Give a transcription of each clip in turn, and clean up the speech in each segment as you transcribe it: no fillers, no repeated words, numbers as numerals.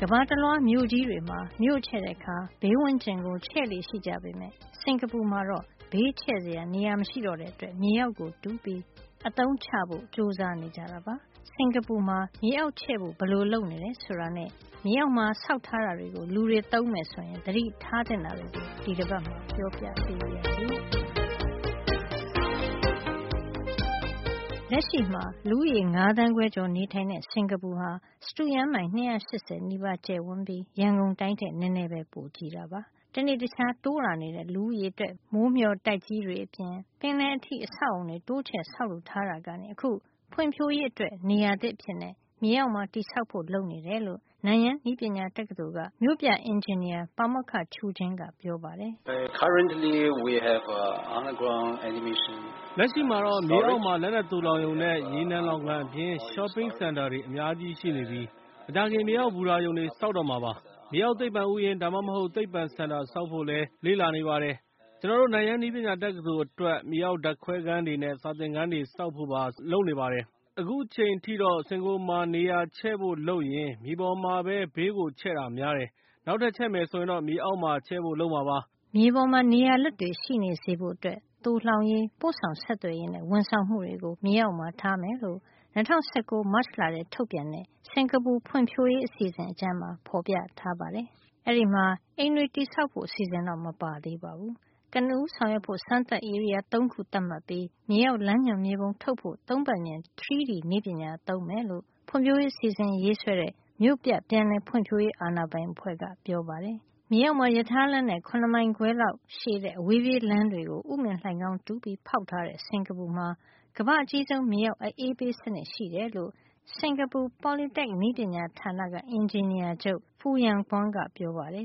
ဘာတလွှားမြို့ကြီးတွေမှာမြို့ချဲ့တဲ့အခါဘေးဝန်းကျင်ကိုချဲ့လေရှိကြပေမဲ့စင်ကာပူမှာတော့ဘေးချဲ့စရာနေရာမရှိတော့တဲ့အတွက်မြေအောက်ကိုတူးပြီးအသုံးချဖို့ကြိုးစားနေကြတာပါစင်ကာပူမှာမြေအောက်ချဲ့ဖို့ဘယ်လိုလုပ်နေလဲဆိုတာနဲ့မြေအောက်မှာဆောက်ထားတာတွေကိုလူတွေသုံးမယ်ဆိုရင်သတိထားသင့်တာတွေကိုဒီတစ်ပတ်မှာပြောပြပေးရစီလက်ရှိမှာလူဦးရေ9 သန်းခွဲကျော်နေထိုင်တဲ့စင်ကာပူဟာစတုရန်းမိုင်280နီးပါးကျယ်ဝန်းပြီးရန်ကုန်တိုင်းထက်နည်းနည်းပဲပိုကြီးတာပါတနေ့တခြားတိုးလာနေတဲ့လူဦးရေအတွက်မိုးမျှော်တိုက်ကြီးတွေအပြင်ပင်လယ်အထိအဆောက်အုံတွေတိုးချဲ့ဆောက်လုပ်ထားတာကနေအခုဖွံ့ဖြိုးရေးအတွက်နေရာသစ်အဖြစ်နဲ့မြေအောက်မှာတိဆောက်ဖို့လုပ်နေတယ်လို့နန်ယန်းနည်းပညာတက္ကသိုလ်ကမြို့ပြအင်ဂျင်နီယာပါမောက္ခချူချင်းကပြောပါတယ် Currently we have underground animation လက်ရှိမှာတော့မြေအောက်မှာလက်နက်တူလောင်ရုံနဲ့ရေနံလောင်ကန်အပြင် shopping center တွေအများကြီးရှိနေပြီးအကြခင်မြေအောက်ဘူရာရုံတွေစောက်တော့မှာပါမြေအောက်သိပ္ပံဥယျာဉ်ဒါမှမဟုတ်သိပ္ပံစင်တာစောက်ဖို့လဲလေ့လာနေပါတယ်ကျွန်တော်တို့နန်ယန်းနည်းပညာတက္ကသိုလ်အတွက်မြေအောက်ဓာတ်ခွဲခန်းတွေနဲ့စာသင်ခန်းတွေစောက်ဖို့ပါလုပ်နေပါတယ်အခုချိန်ထိတော့စင်ကာပူမှာနေရာချဲ့ဖို့လုပ်ရင်မြေပေါ်မှာပဲဘေးကိုချဲ့တာများတယ်နောက်ထပ်ချဲ့မယ်ဆိုရင်တော့မြေအောက်မှာချဲ့ဖို့လုပ်မှာပါမြေပေါ်မှာနေရာလွတ်တွေရှိနေစေဖို့အတွက်တူလှောင်ရေးပို့ဆောင်ဆက်သွယ်ရေးနဲ့ဝန်ဆောင်မှုတွေကိုမြေအောက်မှာထားမယ်လို့2019မတ်လထဲထုတ်ပြန်တဲ့စင်ကာပူဖွံ့ဖြိုးရေးအစီအစဉ်အကျမ်းမှာဖော်ပြထားပါတယ်အဲ့ဒီမှာအိမ်တွေတိစောက်ဖို့အစီအစဉ်တော့မပါသေးပါဘူးကနဦးဆောင်ရွက်ဖို့စမ်းသပ်ဧရိယာ3ခုသတ်မှတ်ပြီးမြေအောက်လမ်းညွှန်မြေပုံထုတ်ဖို့3ပတ်မြင် 3D နည်းပညာသုံးမယ်လို့ဖွံ့ဖြိုးရေးအစီအစဉ်ရေးဆွဲတဲ့မြို့ပြပြန်လည်ဖွံ့ဖြိုးရေးအာဏာပိုင်အဖွဲ့ကပြောပါတယ်မြေအောက်မှာယထာလမ်းနဲ့9မိုင်ခွဲလောက်ရှည်တဲ့အဝေးပြေးလမ်းတွေကိုဥမင်လှိုင်ကောင်းတူးပြီးဖောက်ထားတဲ့စင်ကာပူမှာကမ္ဘာအကြီးဆုံးမြေအောက်အအေးပေးစနစ်ရှိတယ်လို့စင်ကာပူ Polytech နည်းပညာဌာနကအင်ဂျင်နီယာချုပ်ဖူယန်ကွန်းကပြောပါတယ်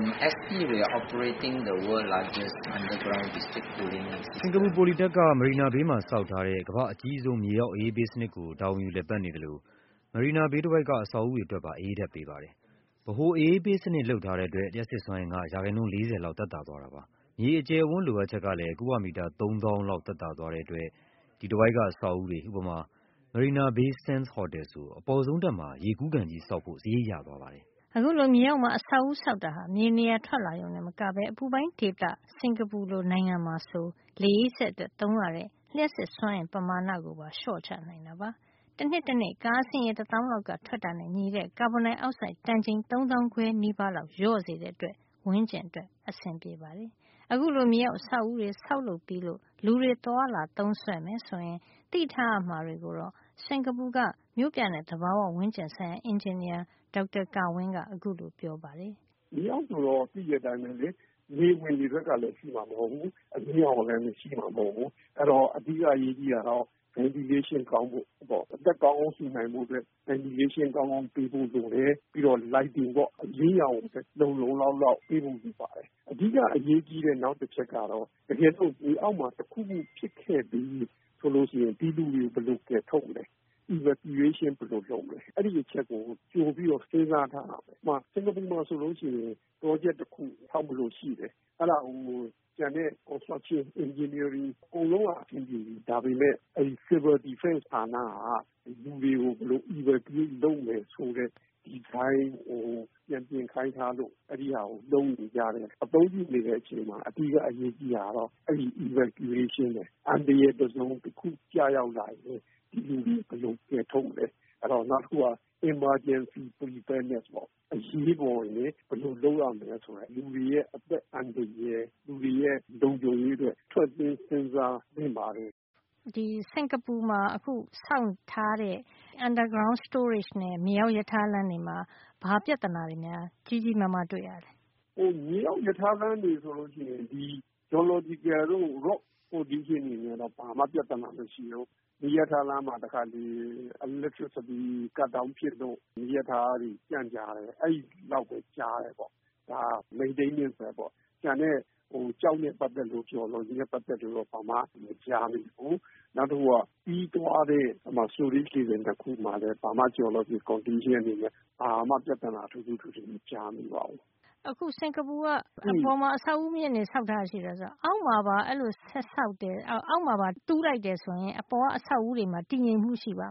ST we are operating the world largest underground district cooling စင်ကာပူ Polytech ကမရီနာဘေးမှာစောက်ထားတဲ့ကမ္ဘာအကြီးဆုံးမြေအောက်အေးပေးစနစ်ကိုတာဝန်ယူလည်ပတ်နေတယ်လို့မရီနာဘေးတစ်ဝိုက်ကအဆောက်အဦတွေအတွက်ပါအေးဓာတ်ပေးပါတယ်ဗဟိုအေးပေးစနစ်လုပ်ထားတဲ့အတွက်လျှပ်စစ်စွမ်းအင်က40%လောက်သက်သာသွားတာပါမြေအကျယ်အဝန်းလိုအပ်ချက်ကလည်းကုဗမီတာ3000လောက်သက်သာသွားတဲ့အတွက်ဒီတစ်ဝိုက်ကအဆောက်အဦတွေဥပမာMarina Bay Sands Hotel ဆိုအပေါ်ဆုံးတက်မှာရေကူးကန်ကြီးဆောက်ဖို့စရိတ်ရသွားပါတယ်အခုလိုမြေအောက်မှာအဆောက်အဦဆောက်တာဟာမြေနေရာထွက်လာရုံနဲ့မကဘဲအပူပိုင်းဒေသစင်ကာပူလိုနိုင်ငံမှာဆိုလေအေးစက်အတွက်သုံးရတဲ့လျှပ်စစ်စွမ်းအင်ပမာဏကိုပါလျှော့ချနိုင်တာပါတနှစ်ကားအဆင်းရေ1000လောက်ကထွက်တာနဲ့ညီတဲ့ကာဗွန်ဒိုင်အောက်ဆိုက်တန်ချိန်3000ခွဲနီးပါးလောက်လျော့စေတဲ့အတွက်ဝန်းကျင်အတွက်အဆင်ပြေပါတယ်အခုလိုမြေအောက်အဆောက်အဦတွေဆောက်လုပ်ပြီးလို့လူတွေသွားလာသုံးစွဲမယ်ဆိုရင်သိထားရမှာတွေကိုတော့စင်ကာပူကမြို့ပြနဲ့သဘာဝဝန်းကျင်ဆိုင်ရာအင်ဂျင်နီယာဒေါက်တာကာဝင်းကအခုလိုပြောပါတယ်။မြေအောက်ဆိုတော့သိတဲ့အတိုင်းပဲလေလေဝင်လေဘက်ကလည်းရှိမှာမဟုတ်ဘူးအမြင့်အောင်လည်းရှိမှာမဟုတ်ဘူးအဲ့တော့အဓိကအရေးကြီးတာတော့ ventilation ကောင်းဖို့ပေါ့အသက်ကောင်းအောင်ရှိနိုင်ဖို့အတွက် ventilation ကောင်းအောင်ပေးဖို့လိုတယ်ပြီးတော့ lighting ပေါ့အရင်းရောင်လုံလောက်ပေးဖို့လိုပါတယ်အဓိကအရေးကြီးတဲ့နောက်တစ်ချက်ကတော့တကယ်လို့ဒီအောက်မှာတစ်ခုခုဖြစ်ခဲ့ပြီးဆိုလို့ရှိရင်ဒီလူတွေဘယ်လိုကဲထုတ်လဲ evacuation ဘယ်လိုလုပ်လဲအဲ့ဒီအချက်ကိုကြိုပြီးတော့စဉ်းစားထားတာပဲ။စင်ကာပူမှာဆိုလို့ရှိရင် project တစ်ခုထောက်မလို့ရှိတယ်။အဲ့ဒါဟိုကျန်တဲ့ construction engineering အကုန်လုံးအဆင်ပြေပြီ။ဒါပေမဲ့အဲ့ဒီ civil defense ဌာနကလူတွေကိုဘယ်လို evacuate လုပ်မယ်ဆိုတဲ့ဒီတိုင်းပြန်ပြင်ခိုင်းထားလို့အဲ့ဒီဟာကိုလုံးနေကြတယ်။အသုံးပြုနေတဲ့အချိန်မှာအဓိကအရေးကြီးတာတော့အဲ့ဒီ evacuation ပဲ။အန္တရာယ်တစ်စုံတစ်ခုကြာရောက်လာရင်ဒီလူတွေဘယ်လိုကဲထုတ်လဲအဲ့တော့နောက်တစ်ခုက emergency preparedness ပေါ့အရေးပေါ်ရင်ဘယ်လိုလုပ်ရမလဲဆိုတော့လူတွေရဲ့အသက်အန္တရာယ်လူတွေရဲ့လုံခြုံရေးအတွက်ထွက်ပြီးစဉ်းစားနေပါတယ်ဒီစင်ကာပူမှာအခုစောင့်ထားတဲ့ underground storage နဲ့မြေအောက်ရထားလမ်းတွေမှာဘာပြဿနာတွေများကြီးကြီးမားမားတွေ့ရလဲမြေအောက်ရထားလမ်းတွေဆိုလို့ရှိရင်ဒီ geological တို့ rock condition တွေနဲ့တော့ဘာမှပြဿနာမရှိဘူးဒီရထားလမ်းမှာတခါလေ electricity cut down ဖြစ်လို့ဒီရထားတွေကြန့်ကြာတယ်အဲ့ဒီလောက်ပဲကြားတယ်ပေါ့ဒါ maintenance ပဲပေါ့ကျန်တဲ့ကြောက်နဲ့ပတ်သက်လို့ပြောလို့ဒီနဲ့ပတ်သက်လို့ဘာမှမကြားမိဘူးနောက်တစ်ခုကပြီးသွားတဲ့storage station တစ်ခုမှာလည်းဘာမှ geological condition အနေနဲ့ဘာမှပြဿနာထူးထူးမကြားမိပါဘူးအခုစင်ကာပူကအပေါ်မှာအဆောက်အဦမြင့်နေဆောက်ထားရှိတယ်ဆိုတော့အောက်မှာပါအဲ့လိုဆက်ဆောက်တယ်အောက်မှာပါတူးလိုက်တယ်ဆိုရင်အပေါ်ကအဆောက်အဦတွေမှာတည်ငြိမ်မှုရှိပါမလား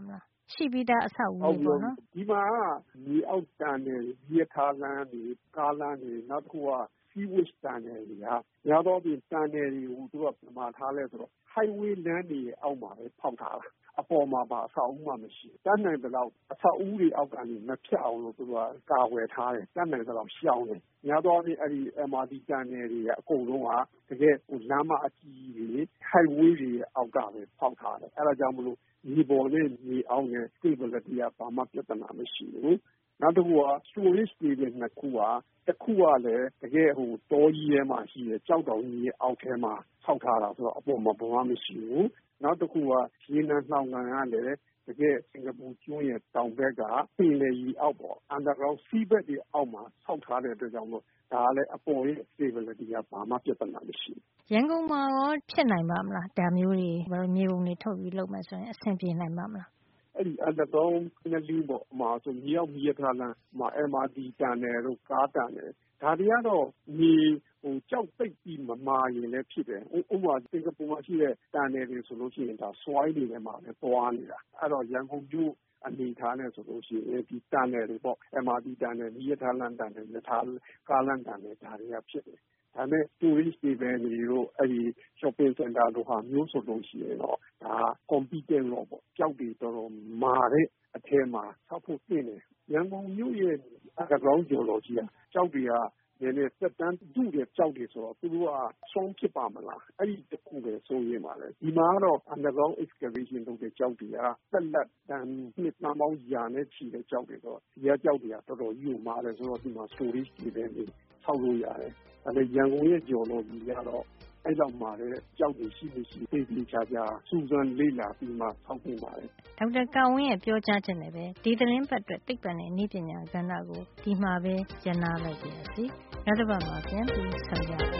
ရှိပြီးသားအဆောက်အဦတွေပေါ့နော်ဒီမှာမြေအောက်တန်တယ်ရေထားလမ်းတွေကားလမ်းတွေနောက်တစ်ခုက sewage တန်တယ်တွေကရတော့ဒီတန်တယ်တွေကိုသူကပြမထားလဲဆိုတော့ highway လမ်းတွေအောက်မှာပဲဖောက်ထားတာအပေါ်မှာပါအဆောက်အဦမှမရှိတတ်နိုင်တဲ့လောက်အဆောက်အဦတွေအောက်ကနေမဖြတ်အောင်လို့သူကကာဝယ်ထားတယ်တတ်နိုင်တဲ့လောက်ရှောင်းတယ်ညတော့ဒီအဲ့ဒီ MRT တန်တယ်တွေကအကုန်လုံးကတကယ်လမ်းမအကြီးတွေ highway တွေအောက်ကပဲဖောက်ထားတယ်အဲ့ဒါကြောင့်မလို့ဒီပေါ်နဲ့ဒီအောက်နဲ့ stability ကဘာမှပြဿနာမရှိဘူးနောက်တစ်ခုက storage တွေနှစ်ခုကတစ်ခုကလည်းတကယ်တောကြီးထဲမှာရှိတယ်ကြောက်တောင်ကြီးရဲ့အောက်ထဲမှာဆောက်ထားတာဆိုတော့အပေါ်မှာဘာမှမရှိဘူးနောက်တစ်ခုကရေနံနှောင်ကန်ကလည်းတကယ်စင်ကာပူကျွန်းရဲ့တောင်ဘက်ကပင်လယ်ကြီးအောက်ပေါ် underground seabed တွေအောက်မှာဆောက်ထားတဲ့အတွက်ကြောင့်မို့ဒါလည်းအပေါ်ရဲ့ stability ကဘာမှပြဿနာမရှိဘူးရန်ကုန်မှာရောဖြစ်နိုင်ပါမလားဒါမျိုးတွေမြေပုံတွေထုတ်ပြီးလုပ်မယ်ဆိုရင်အဆင်ပြေနိုင်ပါမလားအဲ့ဒီ underground နဲ့လင်းပေါ်မှာဆိုမြေအောက်မြေထားလမ်းမှာ MRT တန်တယ်တို့ကားတန်တယ်ဒါတွေကတော့မြေကြောက်ပိတ်ပြီးမမာရင်လည်းဖြစ်တယ်ဥပမာစင်ကာပူမှာရှိတဲ့တန်တယ်တွေဆိုလို့ရှိရင်ဒါ soil တွေထဲမှာပဲသွားနေတာအဲ့တော့ရန်ကုန်မြို့အနေထားနဲ့ဆိုလို့ရှိရင်ဒီတန်တယ်တွေပေါ့ MRT တန်တယ်မြေထားလမ်းတန်တယ်မြေထားကားလမ်းတန်တယ်ဒါတွေကဖြစ်တယ်ဒါနဲ့ tourist တွေပဲနေလို့အဲ့ဒီ shopping center တို့ဟာမျိုးဆိုလို့ရှိရင်တော့ဒါ competent တော့ပေါ့ကြောက်တွေတော်တော်မာတဲ့အထဲမှာဆောက်ဖို့ပြင်တယ်ရန်ကုန်မြို့ရဲ့ underground geology ကကြောက်တွေကနည်းနည်းသက်တမ်းတူတဲ့ကြောက်တွေဆိုတော့သူတို့ကဆုံးဖြစ်ပါမလားအဲ့ဒီတခုပဲဆိုရင်ပါလေဒီမှာတော့ underground excavation လုပ်တဲ့ကြောက်တွေကသက်လက်တန်နှစ်ပေါင်းရာနဲ့ချီတဲ့ကြောက်တွေတော့ဒီကကြောက်တွေကတော်တော်ယူမာတယ်ဆိုတော့ဒီမှာ storage တွေပဲနေဆောက်လို့ရတယ်အဲ့ဒါရန်ကုန်ရဲ့ geology ကတော့အဲ့လောက်မှာလည်းကြောက်တွေရှိမရှိသိသိချာချာစူးစမ်းလေ့လာပြီးမှဆောက်တင်ပါတယ်ဒေါက်တာကာဝင်းရဲ့ပြောကြားချက်နဲ့ပဲဒီသတင်းပတ်အတွက်သိပ္ပံနဲ့နည်းပညာကဏ္ဍကိုဒီမှာပဲကျင်းနာလိုက်ပါရစေနောက်တစ်ပတ်မှာပြန်ပြီးဆုံကြပါ